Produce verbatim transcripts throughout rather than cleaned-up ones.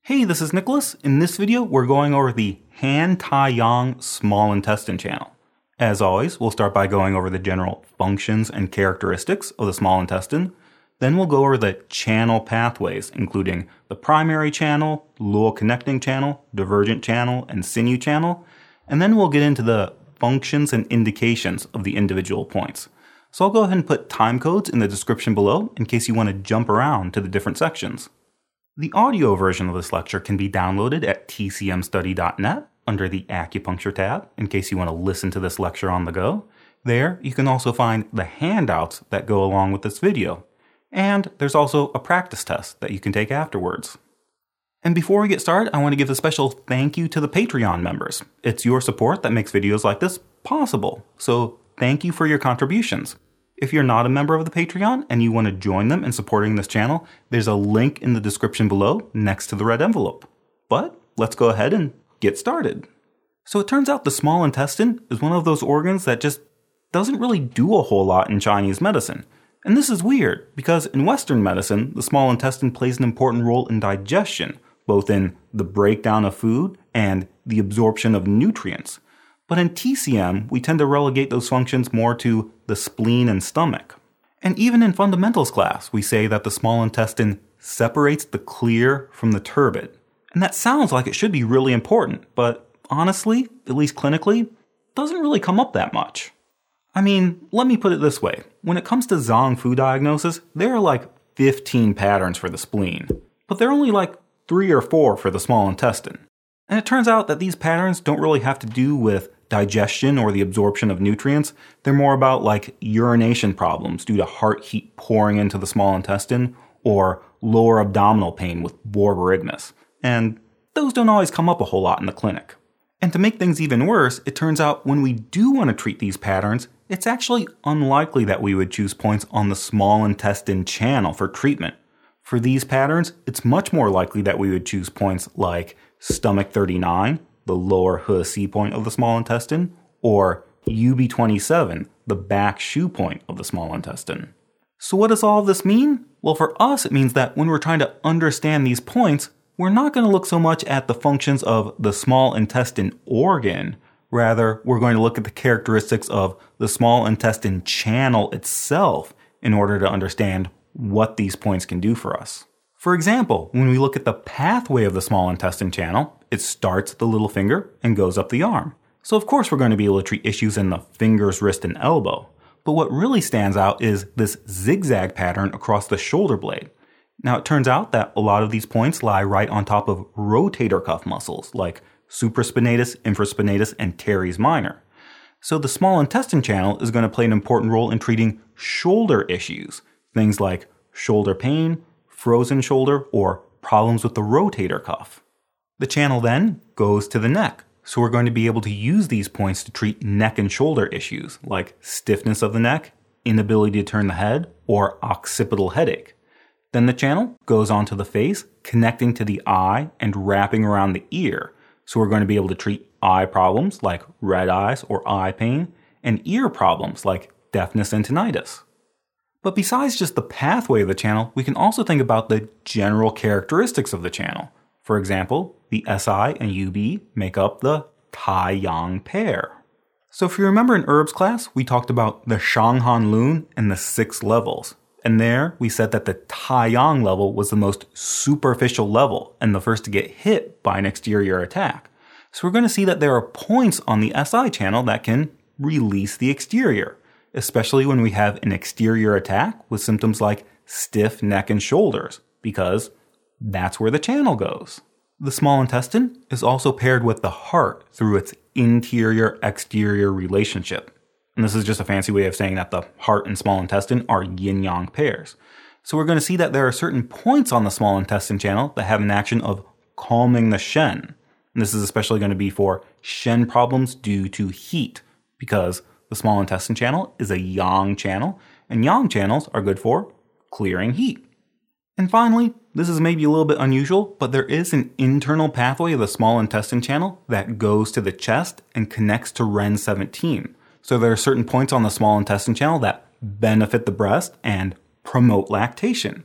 Hey, this is Nicholas. In this video, we're going over the Han Tai Yang small intestine channel. As always, we'll start by going over the general functions and characteristics of the small intestine. Then we'll go over the channel pathways, including the primary channel, Luo connecting channel, divergent channel, and sinew channel. And then we'll get into the functions and indications of the individual points. So I'll go ahead and put time codes in the description below in case you want to jump around to the different sections. The audio version of this lecture can be downloaded at t c m study dot net under the Acupuncture tab in case you want to listen to this lecture on the go. There, you can also find the handouts that go along with this video. And there's also a practice test that you can take afterwards. And before we get started, I want to give a special thank you to the Patreon members. It's your support that makes videos like this possible. So thank you for your contributions. If you're not a member of the Patreon and you want to join them in supporting this channel, there's a link in the description below next to the red envelope. But let's go ahead and get started. So it turns out the small intestine is one of those organs that just doesn't really do a whole lot in Chinese medicine. And this is weird because in Western medicine, the small intestine plays an important role in digestion, both in the breakdown of food and the absorption of nutrients. But in T C M, we tend to relegate those functions more to the spleen and stomach. And even in fundamentals class, we say that the small intestine separates the clear from the turbid. And that sounds like it should be really important, but honestly, at least clinically, doesn't really come up that much. I mean, let me put it this way. When it comes to Zong Fu diagnosis, there are like fifteen patterns for the spleen, but there are only like three or four for the small intestine. And it turns out that these patterns don't really have to do with digestion or the absorption of nutrients. They're more about like urination problems due to heart heat pouring into the small intestine or lower abdominal pain with borborygmus. And those don't always come up a whole lot in the clinic. And to make things even worse, it turns out when we do want to treat these patterns, it's actually unlikely that we would choose points on the small intestine channel for treatment. For these patterns, it's much more likely that we would choose points like stomach thirty-nine, the lower He-Si point of the small intestine, or U B twenty-seven, the back shu point of the small intestine. So what does all of this mean? Well, for us, it means that when we're trying to understand these points, we're not going to look so much at the functions of the small intestine organ. Rather, we're going to look at the characteristics of the small intestine channel itself in order to understand what these points can do for us. For example, when we look at the pathway of the small intestine channel, it starts at the little finger and goes up the arm. So of course we're going to be able to treat issues in the fingers, wrist, and elbow. But what really stands out is this zigzag pattern across the shoulder blade. Now it turns out that a lot of these points lie right on top of rotator cuff muscles like supraspinatus, infraspinatus, and teres minor. So the small intestine channel is going to play an important role in treating shoulder issues, things like shoulder pain, frozen shoulder, or problems with the rotator cuff. The channel then goes to the neck, so we're going to be able to use these points to treat neck and shoulder issues like stiffness of the neck, inability to turn the head, or occipital headache. Then the channel goes onto the face, connecting to the eye and wrapping around the ear, so we're going to be able to treat eye problems like red eyes or eye pain, and ear problems like deafness and tinnitus. But besides just the pathway of the channel, we can also think about the general characteristics of the channel. For example, the S I and U B make up the Tai Yang pair. So if you remember in herbs class, we talked about the Shang Han Lun and the six levels. And there we said that the Tai Yang level was the most superficial level and the first to get hit by an exterior attack. So we're going to see that there are points on the S I channel that can release the exterior, especially when we have an exterior attack with symptoms like stiff neck and shoulders, because that's where the channel goes. The small intestine is also paired with the heart through its interior-exterior relationship. And this is just a fancy way of saying that the heart and small intestine are yin-yang pairs. So we're going to see that there are certain points on the small intestine channel that have an action of calming the Shen. And this is especially going to be for Shen problems due to heat, because the small intestine channel is a yang channel, and yang channels are good for clearing heat. And finally, this is maybe a little bit unusual, but there is an internal pathway of the small intestine channel that goes to the chest and connects to Ren seventeen. So there are certain points on the small intestine channel that benefit the breast and promote lactation.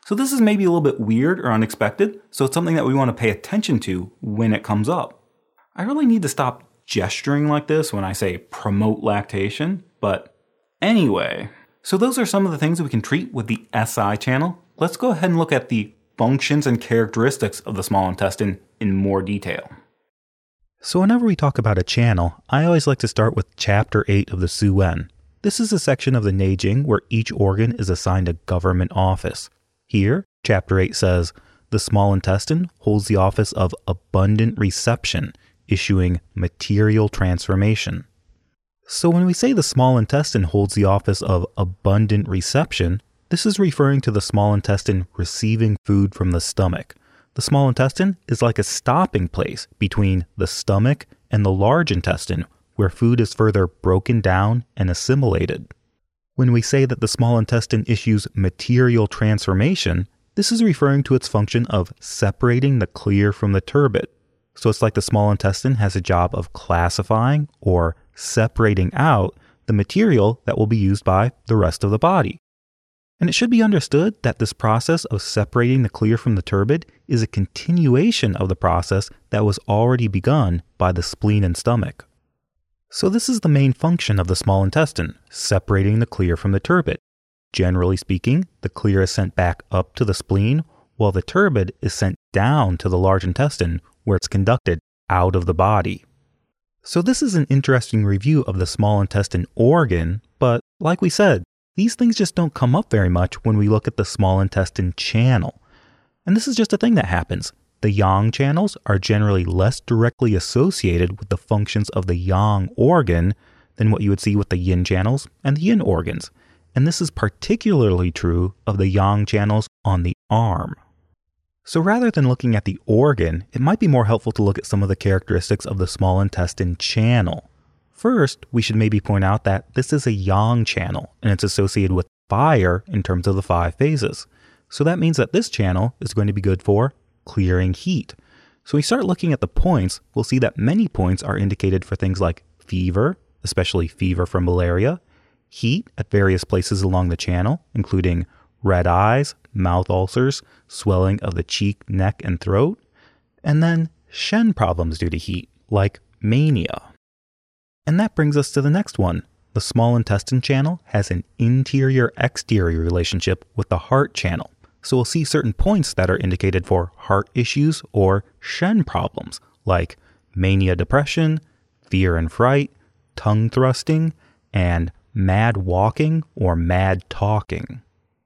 So this is maybe a little bit weird or unexpected, so it's something that we want to pay attention to when it comes up. I really need to stop gesturing like this when I say promote lactation, but anyway. So those are some of the things that we can treat with the S I channel. Let's go ahead and look at the functions and characteristics of the small intestine in more detail. So whenever we talk about a channel, I always like to start with Chapter eight of the Suen. This is a section of the Neijing where each organ is assigned a government office. Here, Chapter eight says, the small intestine holds the office of abundant reception, issuing material transformation. So when we say the small intestine holds the office of abundant reception, this is referring to the small intestine receiving food from the stomach. The small intestine is like a stopping place between the stomach and the large intestine, where food is further broken down and assimilated. When we say that the small intestine issues material transformation, this is referring to its function of separating the clear from the turbid. So it's like the small intestine has a job of classifying or separating out the material that will be used by the rest of the body. And it should be understood that this process of separating the clear from the turbid is a continuation of the process that was already begun by the spleen and stomach. So this is the main function of the small intestine, separating the clear from the turbid. Generally speaking, the clear is sent back up to the spleen, while the turbid is sent down to the large intestine, where it's conducted out of the body. So this is an interesting review of the small intestine organ, but like we said, these things just don't come up very much when we look at the small intestine channel. And this is just a thing that happens. The yang channels are generally less directly associated with the functions of the yang organ than what you would see with the yin channels and the yin organs. And this is particularly true of the yang channels on the arm. So rather than looking at the organ, it might be more helpful to look at some of the characteristics of the small intestine channel. First, we should maybe point out that this is a yang channel, and it's associated with fire in terms of the five phases. So that means that this channel is going to be good for clearing heat. So we start looking at the points, we'll see that many points are indicated for things like fever, especially fever from malaria, heat at various places along the channel, including red eyes, mouth ulcers, swelling of the cheek, neck, and throat, and then Shen problems due to heat, like mania. And that brings us to the next one. The small intestine channel has an interior-exterior relationship with the heart channel. So we'll see certain points that are indicated for heart issues or Shen problems, like mania depression, fear and fright, tongue thrusting, and mad walking or mad talking.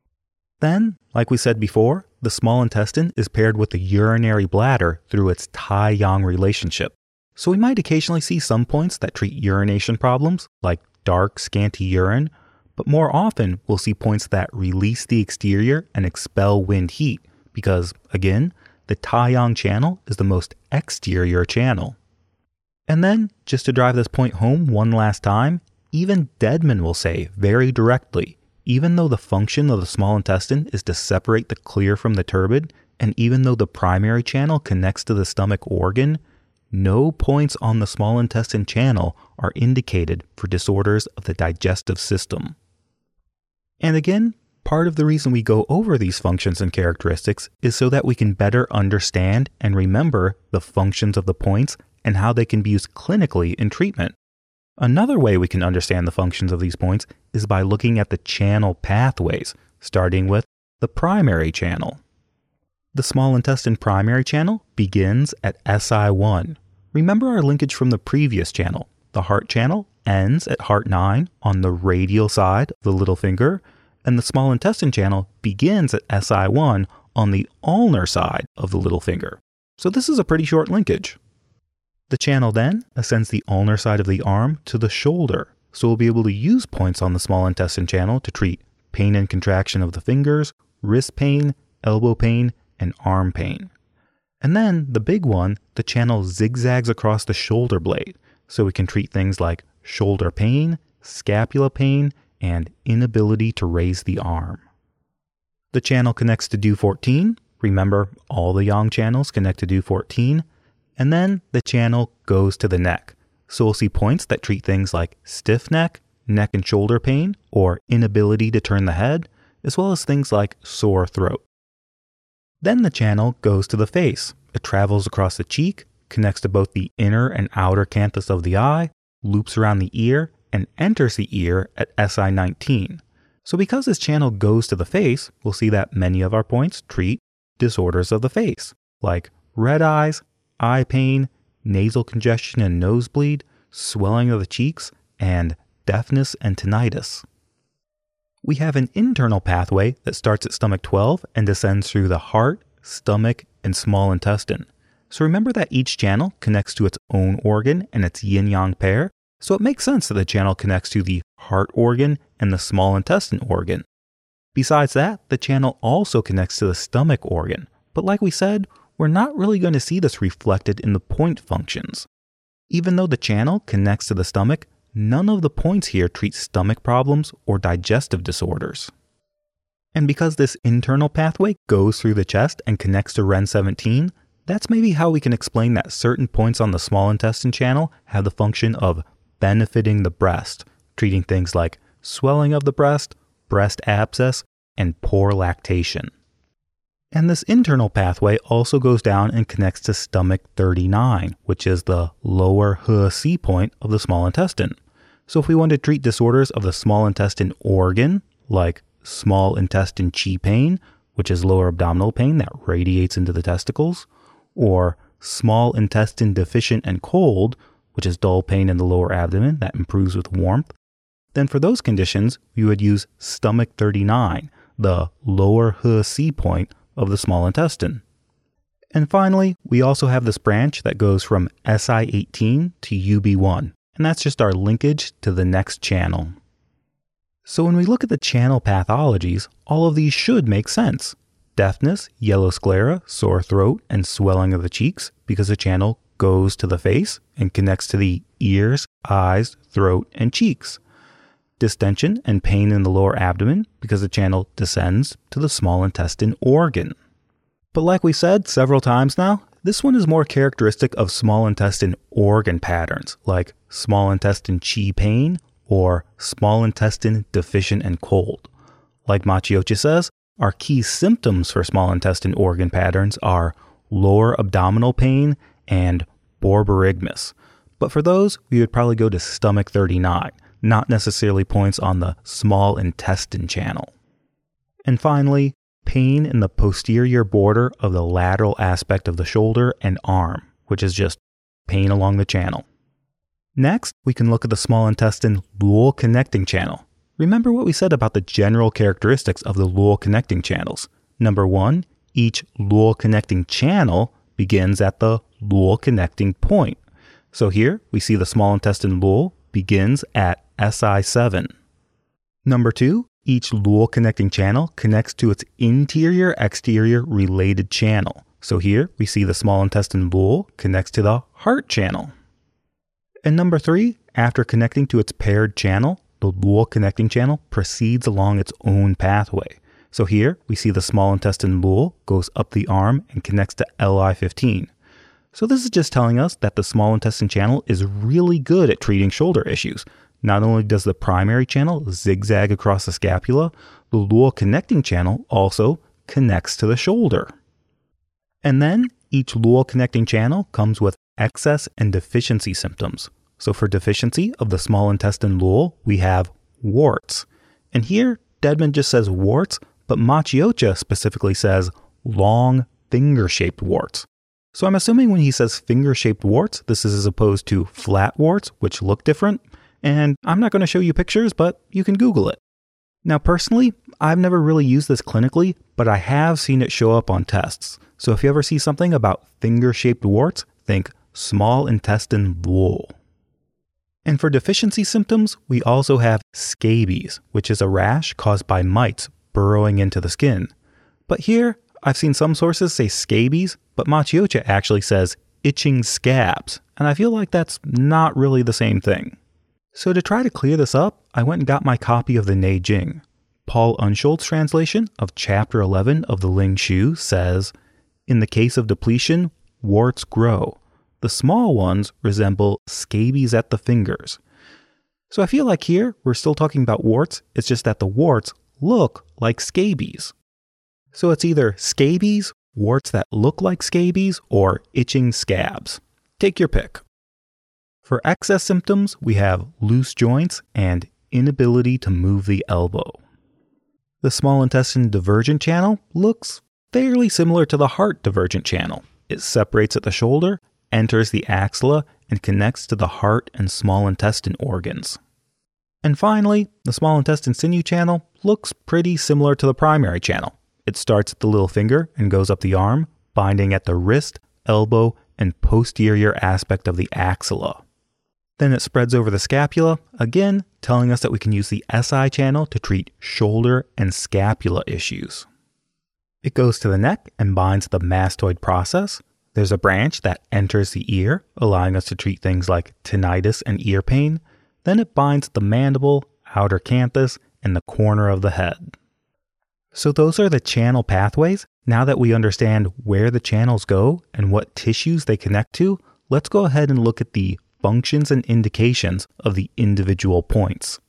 Then, like we said before, the small intestine is paired with the urinary bladder through its Tai-Yang relationship. So we might occasionally see some points that treat urination problems, like dark, scanty urine, but more often we'll see points that release the exterior and expel wind heat, because, again, the Tai-Yang channel is the most exterior channel. And then, just to drive this point home one last time, even Deadman will say very directly, even though the function of the small intestine is to separate the clear from the turbid, and even though the primary channel connects to the stomach organ, no points on the small intestine channel are indicated for disorders of the digestive system. And again, part of the reason we go over these functions and characteristics is so that we can better understand and remember the functions of the points and how they can be used clinically in treatment. Another way we can understand the functions of these points is by looking at the channel pathways, starting with the primary channel. The small intestine primary channel begins at S I one. Remember our linkage from the previous channel. The heart channel ends at heart nine on the radial side of the little finger, and the small intestine channel begins at S I one on the ulnar side of the little finger. So this is a pretty short linkage. The channel then ascends the ulnar side of the arm to the shoulder, so we'll be able to use points on the small intestine channel to treat pain and contraction of the fingers, wrist pain, elbow pain, and arm pain. And then, the big one, the channel zigzags across the shoulder blade, so we can treat things like shoulder pain, scapula pain, and inability to raise the arm. The channel connects to D U fourteen. Remember, all the yang channels connect to D U fourteen. And then the channel goes to the neck. So we'll see points that treat things like stiff neck, neck and shoulder pain, or inability to turn the head, as well as things like sore throat. Then the channel goes to the face. It travels across the cheek, connects to both the inner and outer canthus of the eye, loops around the ear, and enters the ear at S I nineteen. So because this channel goes to the face, we'll see that many of our points treat disorders of the face, like red eyes, eye pain, nasal congestion and nosebleed, swelling of the cheeks, and deafness and tinnitus. We have an internal pathway that starts at stomach twelve and descends through the heart, stomach, and small intestine. So remember that each channel connects to its own organ and its yin-yang pair, so it makes sense that the channel connects to the heart organ and the small intestine organ. Besides that, the channel also connects to the stomach organ, but like we said, we're not really going to see this reflected in the point functions. Even though the channel connects to the stomach, none of the points here treat stomach problems or digestive disorders. And because this internal pathway goes through the chest and connects to R E N seventeen, that's maybe how we can explain that certain points on the small intestine channel have the function of benefiting the breast, treating things like swelling of the breast, breast abscess, and poor lactation. And this internal pathway also goes down and connects to stomach thirty-nine, which is the lower H E C point of the small intestine. So if we want to treat disorders of the small intestine organ, like small intestine chi pain, which is lower abdominal pain that radiates into the testicles, or small intestine deficient and cold, which is dull pain in the lower abdomen that improves with warmth, then for those conditions, we would use stomach thirty-nine, the lower H E C point of the small intestine. And finally, we also have this branch that goes from S I eighteen to U B one, and that's just our linkage to the next channel. So when we look at the channel pathologies, all of these should make sense. Deafness, yellow sclera, sore throat, and swelling of the cheeks because the channel goes to the face and connects to the ears, eyes, throat, and cheeks. Distension and pain in the lower abdomen because the channel descends to the small intestine organ. But like we said several times now, this one is more characteristic of small intestine organ patterns, like small intestine chi pain or small intestine deficient and cold. Like Maciocia says, our key symptoms for small intestine organ patterns are lower abdominal pain and borborygmus. But for those, we would probably go to stomach thirty-nine, not necessarily points on the small intestine channel. And finally, pain in the posterior border of the lateral aspect of the shoulder and arm, which is just pain along the channel. Next, we can look at the small intestine lual connecting channel. Remember what we said about the general characteristics of the lual connecting channels. Number one, each lual connecting channel begins at the lual connecting point. So here we see the small intestine lual begins at S I seven. Number two, each lual connecting channel connects to its interior-exterior related channel. So here we see the small intestine lual connects to the heart channel. And number three, after connecting to its paired channel, the lual connecting channel proceeds along its own pathway. So here we see the small intestine lual goes up the arm and connects to L I fifteen. So this is just telling us that the small intestine channel is really good at treating shoulder issues. Not only does the primary channel zigzag across the scapula, the lual connecting channel also connects to the shoulder. And then each lual connecting channel comes with excess and deficiency symptoms. So for deficiency of the small intestine lual, we have warts. And here, Dedman just says warts, but Maciocia specifically says long finger-shaped warts. So I'm assuming when he says finger-shaped warts, this is as opposed to flat warts, which look different. And I'm not going to show you pictures, but you can Google it. Now personally, I've never really used this clinically, but I have seen it show up on tests. So if you ever see something about finger-shaped warts, think small intestine lual. And for deficiency symptoms, we also have scabies, which is a rash caused by mites burrowing into the skin. But here, I've seen some sources say scabies, but Maciocia actually says itching scabs, and I feel like that's not really the same thing. So to try to clear this up, I went and got my copy of the Neijing. Paul Unschold's translation of chapter eleven of the Ling Shu says, "In the case of depletion, warts grow. The small ones resemble scabies at the fingers." So I feel like here, we're still talking about warts, it's just that the warts look like scabies. So it's either scabies, warts that look like scabies or itching scabs. Take your pick. For excess symptoms, we have loose joints and inability to move the elbow. The small intestine divergent channel looks fairly similar to the heart divergent channel. It separates at the shoulder, enters the axilla, and connects to the heart and small intestine organs. And finally, the small intestine sinew channel looks pretty similar to the primary channel. It starts at the little finger and goes up the arm, binding at the wrist, elbow, and posterior aspect of the axilla. Then it spreads over the scapula, again telling us that we can use the S I channel to treat shoulder and scapula issues. It goes to the neck and binds the mastoid process. There's a branch that enters the ear, allowing us to treat things like tinnitus and ear pain. Then it binds the mandible, outer canthus, and the corner of the head. So those are the channel pathways. Now that we understand where the channels go and what tissues they connect to, let's go ahead and look at the functions and indications of the individual points.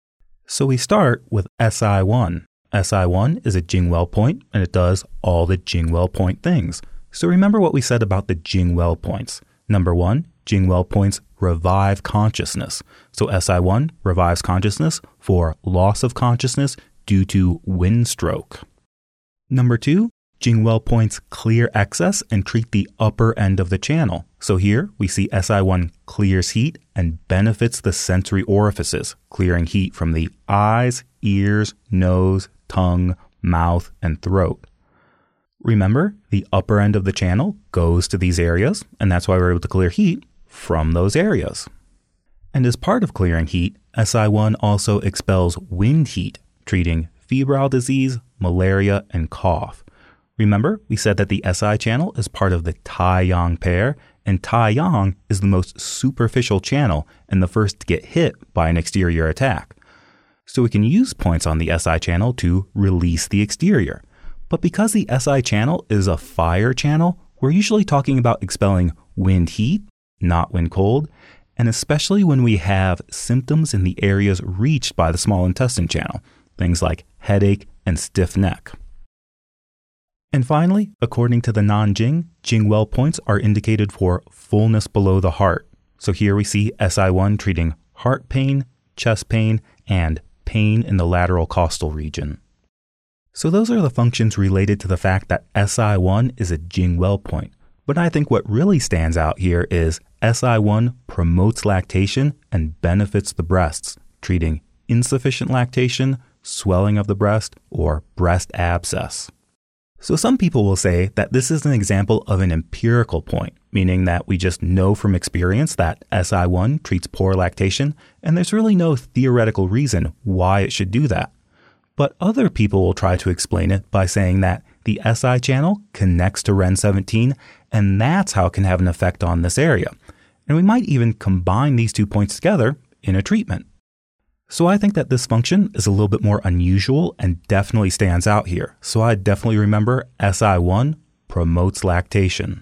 So we start with S I one. S I one is a Jingwell point, and it does all the Jingwell point things. So remember what we said about the Jingwell points. Number one, Jingwell points revive consciousness. So S I one revives consciousness for loss of consciousness due to wind stroke. Number two, Jingwell points clear excess and treat the upper end of the channel. So here we see S I one clears heat and benefits the sensory orifices, clearing heat from the eyes, ears, nose, tongue, mouth, and throat. Remember, the upper end of the channel goes to these areas, and that's why we're able to clear heat from those areas. And as part of clearing heat, S I one also expels wind heat, treating febrile disease, malaria, and cough. Remember, we said that the S I channel is part of the Tai-Yang pair, and Tai-Yang is the most superficial channel and the first to get hit by an exterior attack. So we can use points on the S I channel to release the exterior. But because the S I channel is a fire channel, we're usually talking about expelling wind heat, not wind cold, and especially when we have symptoms in the areas reached by the small intestine channel, things like headache and stiff neck. And finally, according to the Nanjing, Jingwell points are indicated for fullness below the heart. So here we see S I one treating heart pain, chest pain, and pain in the lateral costal region. So those are the functions related to the fact that S I one is a Jingwell point. But I think what really stands out here is S I one promotes lactation and benefits the breasts, treating insufficient lactation, swelling of the breast, or breast abscess. So some people will say that this is an example of an empirical point, meaning that we just know from experience that S I one treats poor lactation, and there's really no theoretical reason why it should do that. But other people will try to explain it by saying that the S I channel connects to R E N seventeen, and that's how it can have an effect on this area. And we might even combine these two points together in a treatment. So I think that this function is a little bit more unusual and definitely stands out here. So I definitely remember S I one promotes lactation.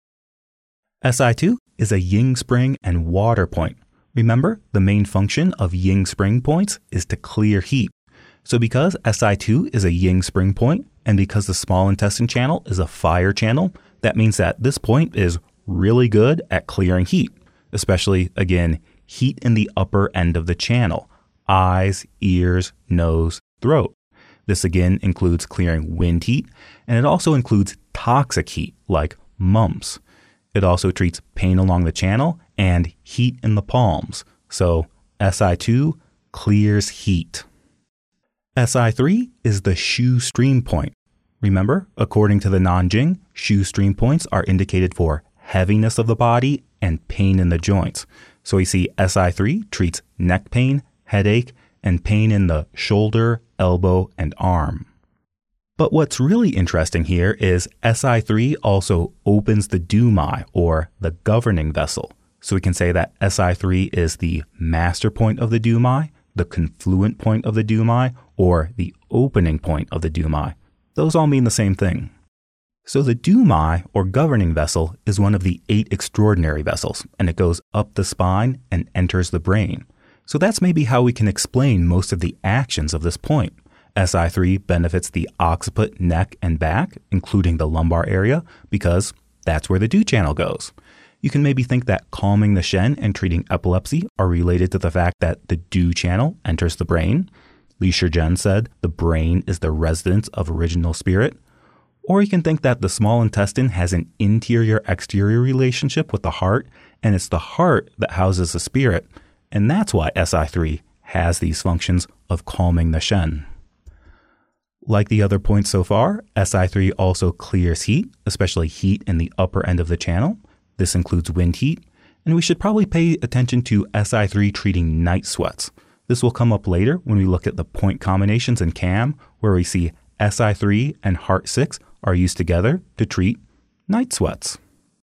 S I two is a yin spring and water point. Remember, the main function of yin spring points is to clear heat. So because S I two is a yin spring point, and because the small intestine channel is a fire channel, that means that this point is really good at clearing heat, especially, again, heat in the upper end of the channel. Eyes, ears, nose, throat. This again includes clearing wind heat, and it also includes toxic heat like mumps. It also treats pain along the channel and heat in the palms. So S I two clears heat. S I three is the Shu stream point. Remember, according to the Nanjing, Shu stream points are indicated for heaviness of the body and pain in the joints. So we see S I three treats neck pain, headache, and pain in the shoulder, elbow, and arm. But what's really interesting here is S I three also opens the Dumai, or the governing vessel. So we can say that S I three is the master point of the Dumai, the confluent point of the Dumai, or the opening point of the Dumai. Those all mean the same thing. So the Dumai, or governing vessel, is one of the eight extraordinary vessels, and it goes up the spine and enters the brain. So that's maybe how we can explain most of the actions of this point. S I three benefits the occiput, neck, and back, including the lumbar area, because that's where the Du channel goes. You can maybe think that calming the Shen and treating epilepsy are related to the fact that the Du channel enters the brain. Li Shizhen said the brain is the residence of original spirit. Or you can think that the small intestine has an interior-exterior relationship with the heart, and it's the heart that houses the spirit, and that's why S I three has these functions of calming the Shen. Like the other points so far, S I three also clears heat, especially heat in the upper end of the channel. This includes wind heat, and we should probably pay attention to S I three treating night sweats. This will come up later when we look at the point combinations in C A M, where we see S I three and Heart six are used together to treat night sweats.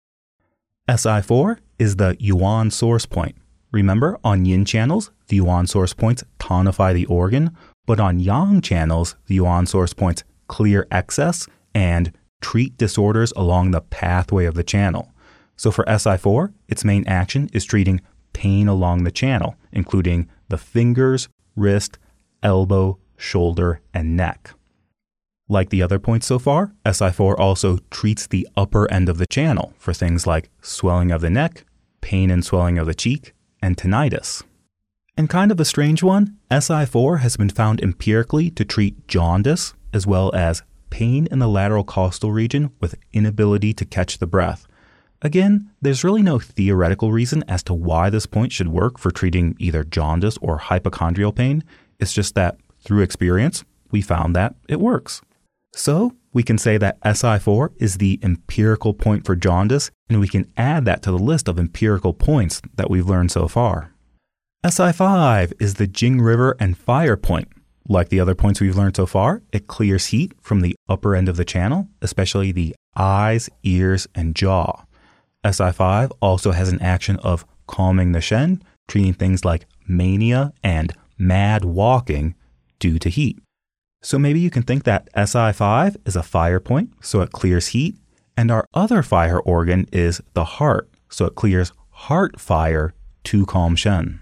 S I four is the Yuan source point. Remember, on yin channels, the Yuan source points tonify the organ, but on yang channels, the Yuan source points clear excess and treat disorders along the pathway of the channel. So for S I four, its main action is treating pain along the channel, including the fingers, wrist, elbow, shoulder, and neck. Like the other points so far, S I four also treats the upper end of the channel for things like swelling of the neck, pain and swelling of the cheek, and tinnitus. And kind of a strange one, S I four has been found empirically to treat jaundice as well as pain in the lateral costal region with inability to catch the breath. Again, there's really no theoretical reason as to why this point should work for treating either jaundice or hypochondrial pain. It's just that through experience, we found that it works. So we can say that S I four is the empirical point for jaundice, and we can add that to the list of empirical points that we've learned so far. S I five is the Jing River and fire point. Like the other points we've learned so far, it clears heat from the upper end of the channel, especially the eyes, ears, and jaw. S I five also has an action of calming the Shen, treating things like mania and mad walking due to heat. So maybe you can think that S I five is a fire point, so it clears heat, and our other fire organ is the heart, so it clears heart fire to calm Shen.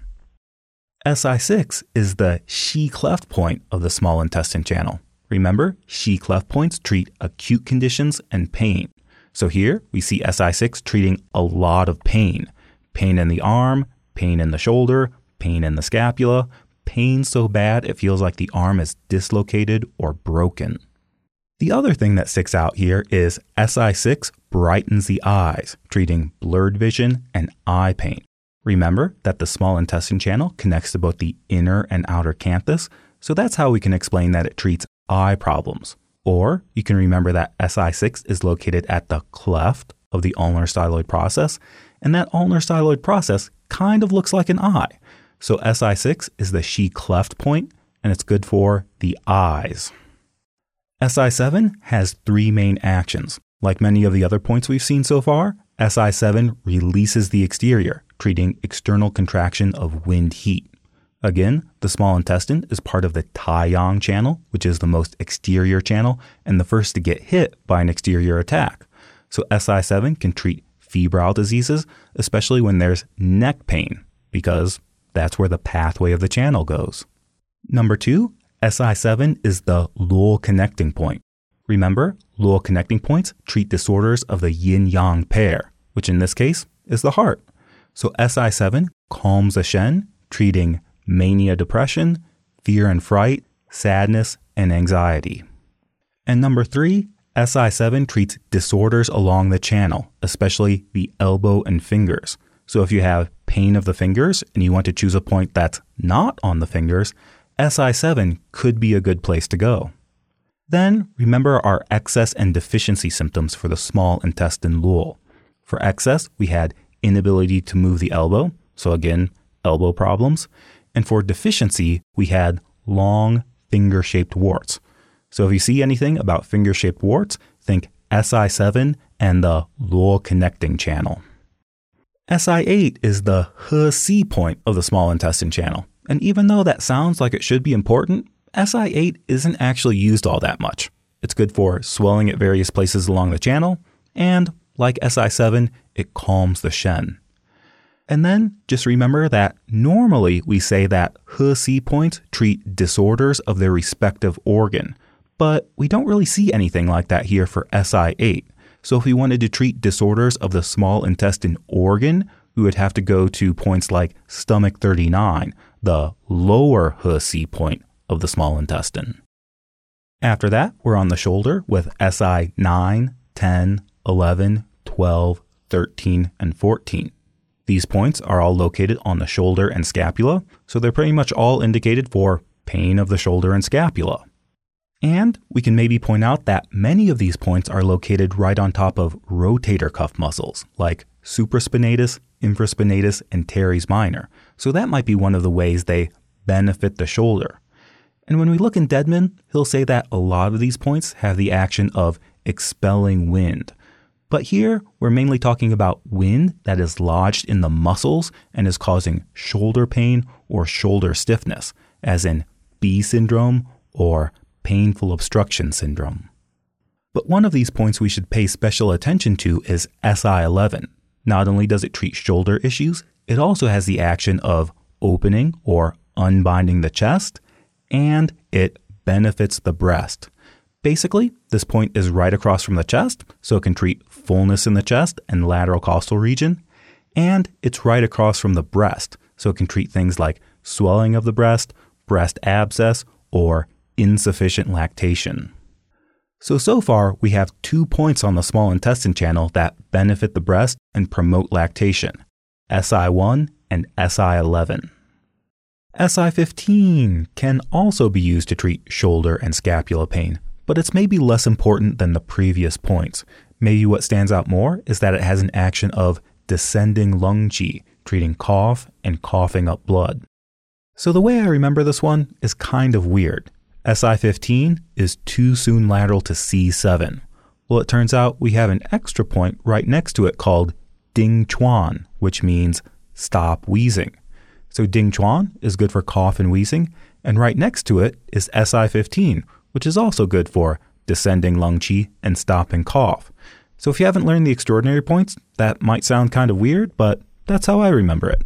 S I six is the Shi cleft point of the small intestine channel. Remember, Shi cleft points treat acute conditions and pain. So here we see S I six treating a lot of pain. Pain in the arm, pain in the shoulder, pain in the scapula, pain so bad it feels like the arm is dislocated or broken. The other thing that sticks out here is S I six brightens the eyes, treating blurred vision and eye pain. Remember that the small intestine channel connects to both the inner and outer canthus, so that's how we can explain that it treats eye problems. Or you can remember that S I six is located at the cleft of the ulnar styloid process, and that ulnar styloid process kind of looks like an eye. So S I six is the Shi cleft point, and it's good for the eyes. S I seven has three main actions. Like many of the other points we've seen so far, S I seven releases the exterior, treating external contraction of wind heat. Again, the small intestine is part of the Taiyang channel, which is the most exterior channel and the first to get hit by an exterior attack. So S I seven can treat febrile diseases, especially when there's neck pain, because that's where the pathway of the channel goes. Number two, S I seven is the Luo connecting point. Remember, Luo connecting points treat disorders of the yin-yang pair, which in this case is the heart. So S I seven calms the Shen, treating mania depression, fear and fright, sadness, and anxiety. And number three, S I seven treats disorders along the channel, especially the elbow and fingers. So if you have pain of the fingers and you want to choose a point that's not on the fingers, S I seven could be a good place to go. Then remember our excess and deficiency symptoms for the small intestine luo. For excess, we had inability to move the elbow, so again, elbow problems. And for deficiency, we had long finger-shaped warts. So if you see anything about finger-shaped warts, think S I seven and the Luo connecting channel. S I eight is the He Si point of the small intestine channel. And even though that sounds like it should be important, S I eight isn't actually used all that much. It's good for swelling at various places along the channel, and like S I seven, it calms the Shen. And then just remember that normally we say that He Si points treat disorders of their respective organ, but we don't really see anything like that here for S I eight. So if we wanted to treat disorders of the small intestine organ, we would have to go to points like stomach thirty-nine, the lower He Si point of the small intestine. After that, we're on the shoulder with S I nine, ten, eleven, twelve, thirteen, and fourteen. These points are all located on the shoulder and scapula, so they're pretty much all indicated for pain of the shoulder and scapula. And we can maybe point out that many of these points are located right on top of rotator cuff muscles, like supraspinatus, infraspinatus, and teres minor. So that might be one of the ways they benefit the shoulder. And when we look in Deadman, he'll say that a lot of these points have the action of expelling wind. But here, we're mainly talking about wind that is lodged in the muscles and is causing shoulder pain or shoulder stiffness, as in B syndrome or painful obstruction syndrome. But one of these points we should pay special attention to is S I eleven. Not only does it treat shoulder issues, it also has the action of opening or unbinding the chest, and it benefits the breast. Basically, this point is right across from the chest, so it can treat fullness in the chest and lateral costal region, and it's right across from the breast, so it can treat things like swelling of the breast, breast abscess, or insufficient lactation. So, so far, we have two points on the small intestine channel that benefit the breast and promote lactation, S I one and S I eleven. S I fifteen can also be used to treat shoulder and scapula pain, but it's maybe less important than the previous points. Maybe what stands out more is that it has an action of descending lung qi, treating cough and coughing up blood. So the way I remember this one is kind of weird. S I fifteen is too soon lateral to C seven. Well, it turns out we have an extra point right next to it called Ding Chuan, which means stop wheezing. So Ding Chuan is good for cough and wheezing, and right next to it is S I fifteen, which is also good for descending lung qi and stopping cough. So if you haven't learned the extraordinary points, that might sound kind of weird, but that's how I remember it.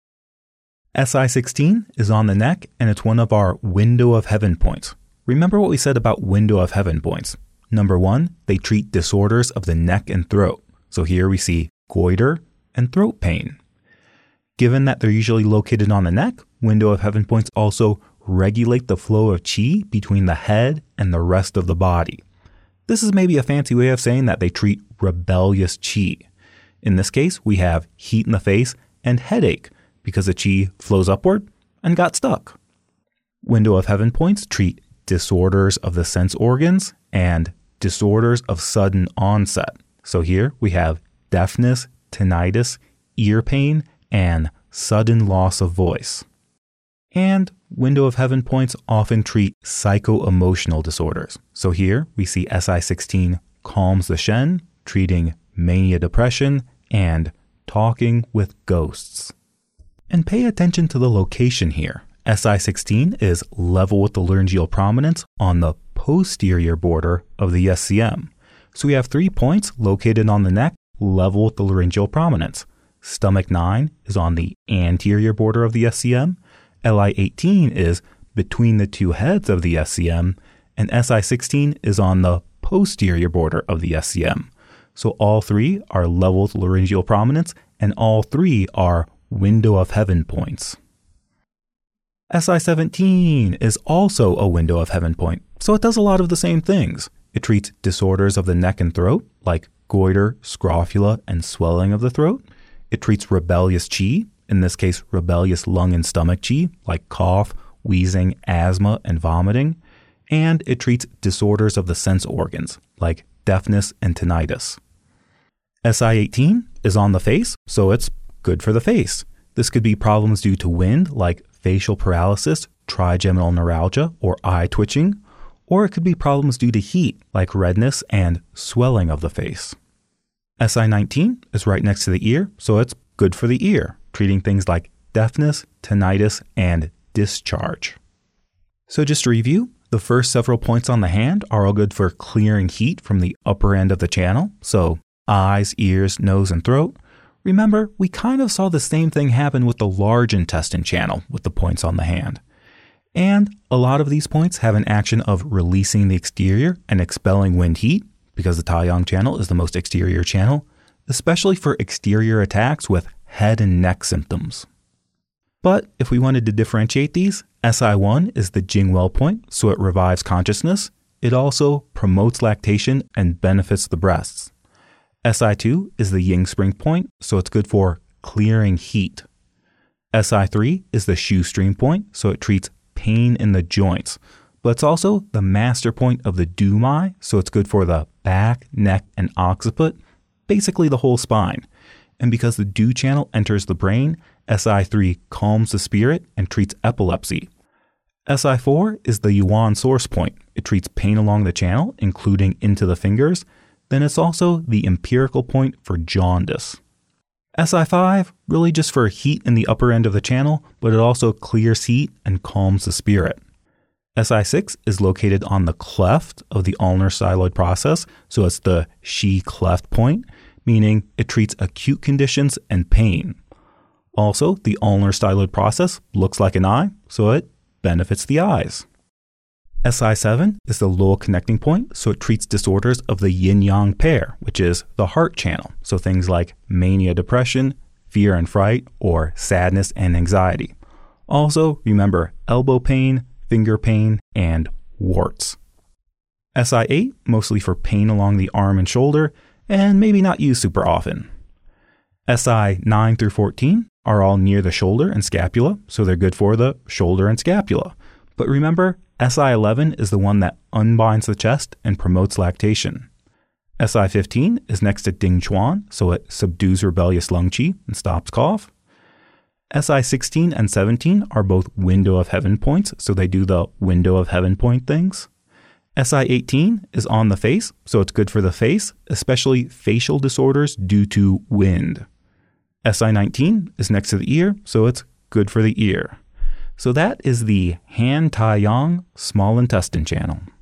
S I sixteen is on the neck, and it's one of our window of heaven points. Remember what we said about window of heaven points. Number one, they treat disorders of the neck and throat. So here we see goiter and throat pain. Given that they're usually located on the neck, window of heaven points also regulate the flow of qi between the head and the rest of the body. This is maybe a fancy way of saying that they treat rebellious qi. In this case, we have heat in the face and headache because the qi flows upward and got stuck. Window of heaven points treat disorders of the sense organs and disorders of sudden onset. So here we have deafness, tinnitus, ear pain, and sudden loss of voice. And window of heaven points often treat psycho-emotional disorders. So here we see S I sixteen calms the Shen, treating mania depression and talking with ghosts. And pay attention to the location here. S I sixteen is level with the laryngeal prominence on the posterior border of the S C M. So we have three points located on the neck, level with the laryngeal prominence. Stomach nine is on the anterior border of the S C M, L I eighteen is between the two heads of the S C M, and S I sixteen is on the posterior border of the S C M. So all three are level with laryngeal prominence, and all three are window of heaven points. S I seventeen is also a window of heaven point, so it does a lot of the same things. It treats disorders of the neck and throat, like goiter, scrofula, and swelling of the throat. It treats rebellious qi, in this case rebellious lung and stomach qi, like cough, wheezing, asthma, and vomiting. And it treats disorders of the sense organs, like deafness and tinnitus. S I eighteen is on the face, so it's good for the face. This could be problems due to wind, like facial paralysis, trigeminal neuralgia, or eye twitching, or it could be problems due to heat, like redness and swelling of the face. S I nineteen is right next to the ear, so it's good for the ear, treating things like deafness, tinnitus, and discharge. So just to review, the first several points on the hand are all good for clearing heat from the upper end of the channel, so eyes, ears, nose, and throat. Remember, we kind of saw the same thing happen with the large intestine channel with the points on the hand. And a lot of these points have an action of releasing the exterior and expelling wind heat, because the Taiyang channel is the most exterior channel, especially for exterior attacks with head and neck symptoms. But if we wanted to differentiate these, S I one is the Jingwell point, so it revives consciousness. It also promotes lactation and benefits the breasts. S I two is the Ying Spring point, so it's good for clearing heat. S I three is the Shoestring point, so it treats pain in the joints. But it's also the master point of the Du Mai, so it's good for the back, neck, and occiput, basically the whole spine. And because the Du channel enters the brain, S I three calms the spirit and treats epilepsy. S I four is the Yuan source point. It treats pain along the channel, including into the fingers. Then it's also the empirical point for jaundice. S I five, really just for heat in the upper end of the channel, but it also clears heat and calms the spirit. S I six is located on the cleft of the ulnar styloid process, so it's the Shi cleft point, meaning it treats acute conditions and pain. Also, the ulnar styloid process looks like an eye, so it benefits the eyes. S I seven is the Luo connecting point, so it treats disorders of the yin-yang pair, which is the heart channel, so things like mania depression, fear and fright, or sadness and anxiety. Also, remember elbow pain, finger pain, and warts. S I eight, mostly for pain along the arm and shoulder, and maybe not used super often. S I nine through fourteen are all near the shoulder and scapula, so they're good for the shoulder and scapula. But remember, S I eleven is the one that unbinds the chest and promotes lactation. S I fifteen is next to Ding Chuan, so it subdues rebellious lung qi and stops cough. S I sixteen and seventeen are both window of heaven points, so they do the window of heaven point things. S I eighteen is on the face, so it's good for the face, especially facial disorders due to wind. S I nineteen is next to the ear, so it's good for the ear. So that is the Han Taiyang small intestine channel.